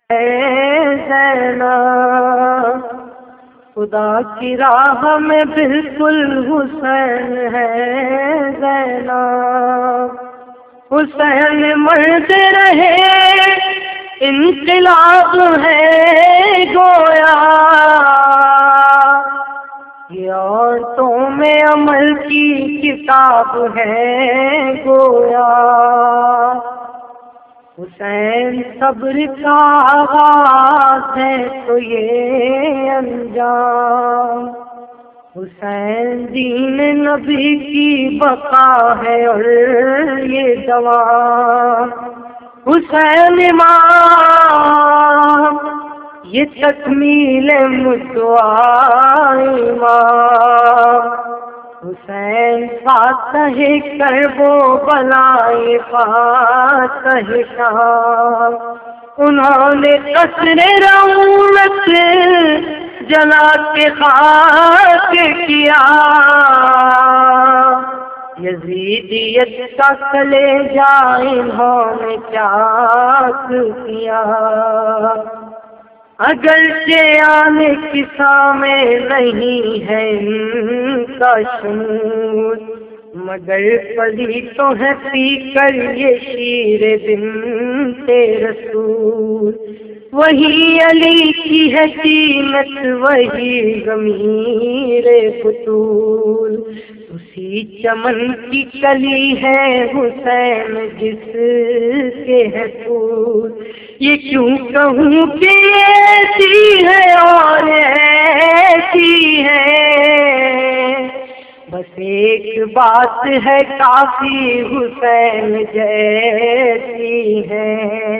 زینب خدا کی راہ میں بالکل حسین ہے زینب، حسین مرد رہے انقلاب ہے گویا، یہ عورتوں میں عمل کی کتاب ہے گویا، حسین صبر کا آغاز ہے تو یہ انجام، حسین دین نبی کی بقا ہے اور یہ دوام، حسین امام یہ تکمیل مدعا امام، حسین فاتح کرب و بلائے فاتح شام، انہوں نے قصر رونق جلا کے خاک کیا، یزیدیت کا کلیجہ انہوں نے چاک کیا، اگرچہ آنے کی سامنے نہیں ہے ان کا شمول، مگر پلیتوں ہے پی کر یہ شیر بنت رسول، وہی علی کی ہے قیمت وہی ضمیر بطول، اسی چمن کی کلی ہے حسین جس کے ہے پھول، یہ کیوں کہوں کہ ایسی ہے اور ایسی ہے، بس ایک بات ہے کافی حسین جیسی ہے،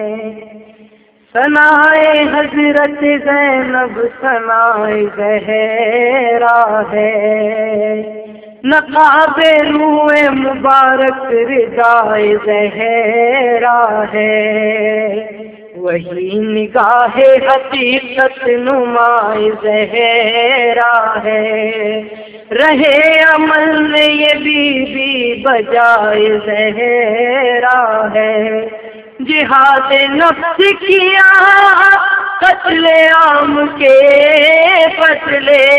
ثنائے حضرت زینب ثنائے زہرا ہے، نقاب روح مبارک ردائے زہرا ہے، وہی نگاہ حقیقت نمائے زہرا ہے، رہے عمل میں یہ بی بی بجائے زہرا ہے، جہاد نفس کیا قتل عام کے بدلے،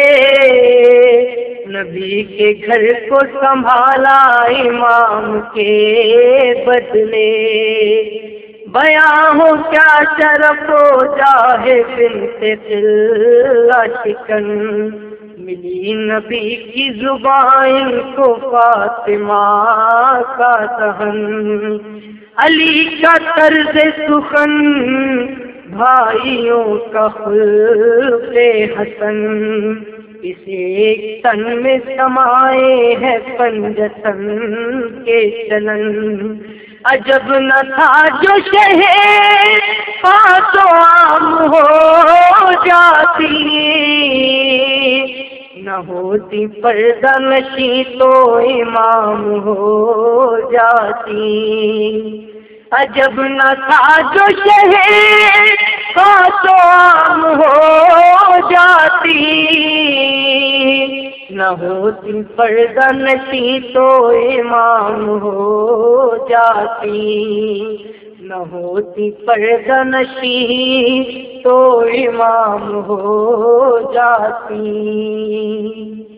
نبی کے گھر کو سنبھالا امام کے بدلے، بیاں ہو کیا شرف و جاہ بنت قلہ شکن، ملی نبی کی زبان کو فاطمہ کا دہن، علی کا طرز سخن بھائیوں کا خلق حسن، اس ایک تن میں سمائے ہے پنجتن کے چلن، عجب نہ تھا جو شہر پاسو عام ہو جاتی، نہ ہوتی پردہ نشی تو امام ہو جاتی، عجب نہ تھا جو شہر پاسو عام ہو جاتی، نہ ہوتی پردہ نشی تو امام ہو جاتی، نہ ہوتی پردہ نشی تو امام ہو جاتی۔